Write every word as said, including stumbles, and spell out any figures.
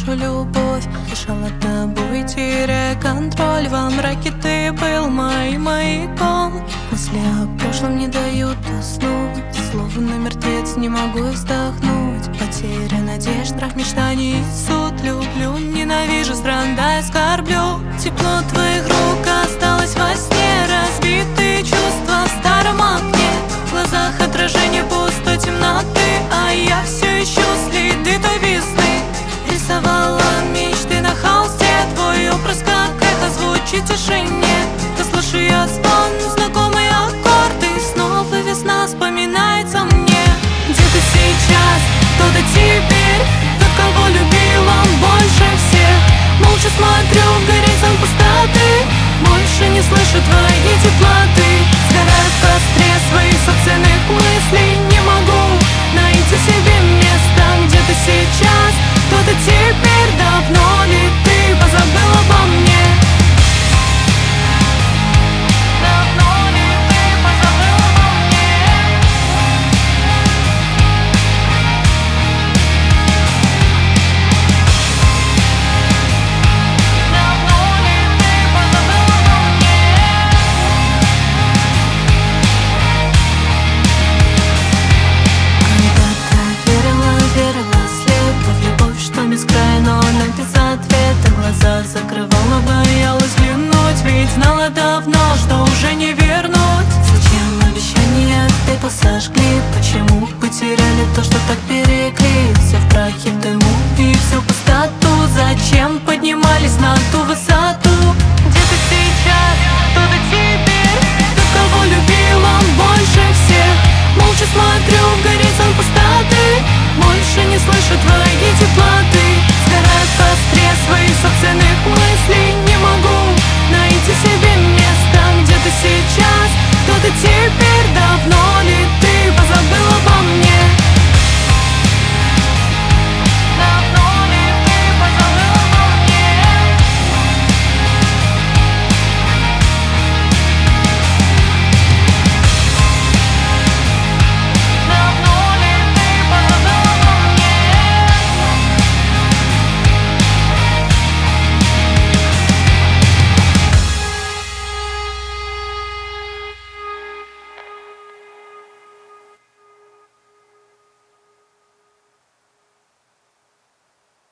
нашу любовь. Дышала тобой, теряя контроль. Во мраке ты был моим маяком. Мысли о прошлом не дают уснуть, словно мертвец не могу вздохнуть. Потеря надежд, страх, мечтаний, суд. Люблю, ненавижу, страдаю, скорблю. Тепло твоих рук осталось во сне. Разбитые чувства в старом окне. В глазах отражение пустой темноты, а я все ищу следы той весны. Рисовала мечты на холсте. Твой образ как эхо звучит в тишине. Да слышу я звон, знакомые аккорды. Снова весна вспоминается мне. Где ты сейчас, кто ты теперь? Тот, кого любил он больше всех. Молча смотрю в горизонт пустоты. Больше не слышу твоей теплоты. Сгораю в костре своих собственных мыслей. Не могу найти себе места. Где ты сейчас, кто ты теперь? Давно ли ты позабыл обо мне? Давно ли ты позабыл обо мне? Давно ли ты позабыл обо мне? Когда-то верила, верила слепо в любовь, что без края, но она без ответа. Глаза закрывала, боялась взглянуть, ведь знала давно, что уже не вернуть. Зачем обещания в пепел сожгли? Почему потеряли то, что так берегли? Все в прахе, в дыму и всю пустоту. Зачем поднимались на ту